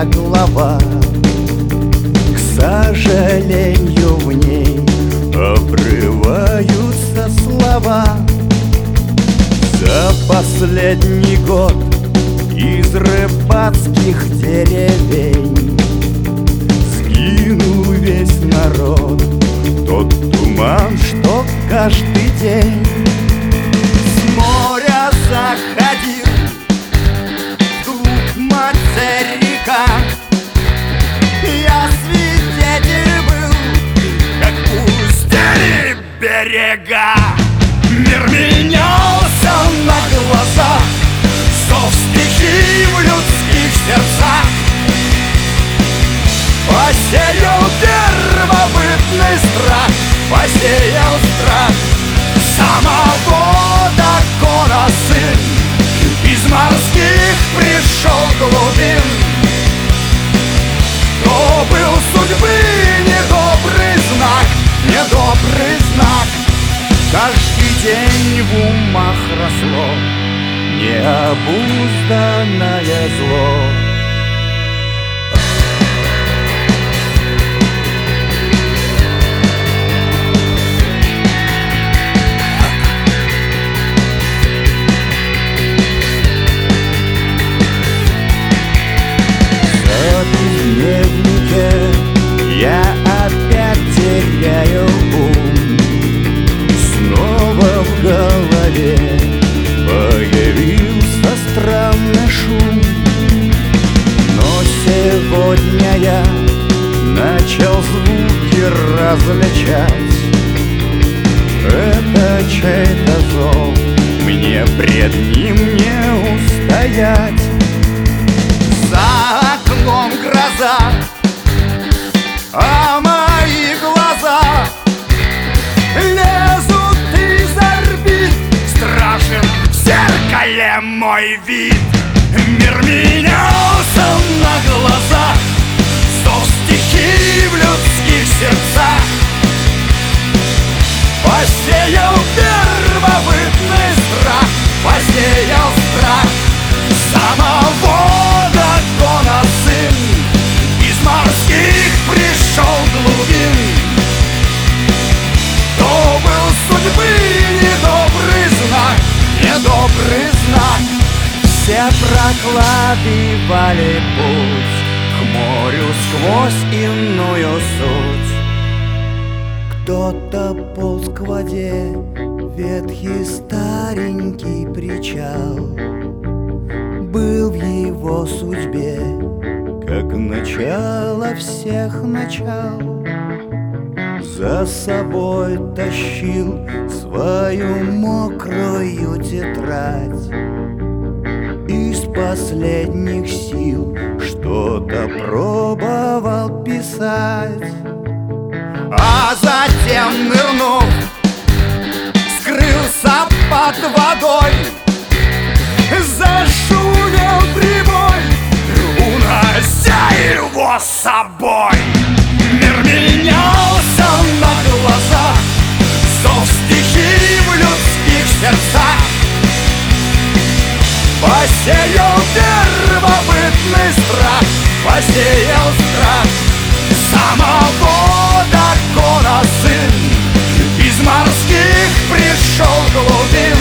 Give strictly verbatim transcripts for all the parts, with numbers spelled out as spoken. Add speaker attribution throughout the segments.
Speaker 1: моя глава. К сожалению, в ней обрываются слова. За последний год из рыбацких деревень сгинул весь народ. Тот туман, что каждый день с моря заходил вдруг материка. Я свидетель был, как пустели берега. Мир менялся на глазах, зов стихий в людских сердцах посеял первобытный страх, посеял страх самого дракона сын. Из морских пришел глубин, то был судьбы недобрый знак, недобрый знак. Каждый день в умах росло необузданное зло. Я опять теряю ум, снова в голове появился странный шум. Но сегодня я начал звуки различать. Это чей-то зов, мне пред ним не устоять. За окном гроза, а мои глаза лезут из орбит. Страшен в зеркале мой вид. Мир менялся на глазах, зов стихий в людских сердцах посеял первобытный страх, посеял страх самого дракона сын. Из морских пришел глубин, то был судьбы недобрый знак, недобрый знак. Все прокладывали путь к морю сквозь иную суть. Кто-то полз к воде, ветхий старенький причал был в его судьбе, как начало всех начал. За собой тащил свою мокрую тетрадь, из последних сил что-то пробовал писать. А затем, нырнув, скрылся под водой. Зашумел прибой, унося его с собой. Мир менялся на глазах, зов стихий в людских сердцах посеял первобытный страх, посеял страх самого дракона сын. Из морских пришел глубин,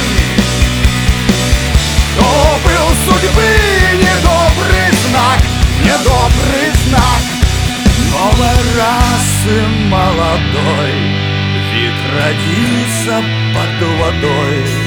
Speaker 1: то был судьбы недобрый знак, недобрый знак. Новой расы молодой вид родился под водой.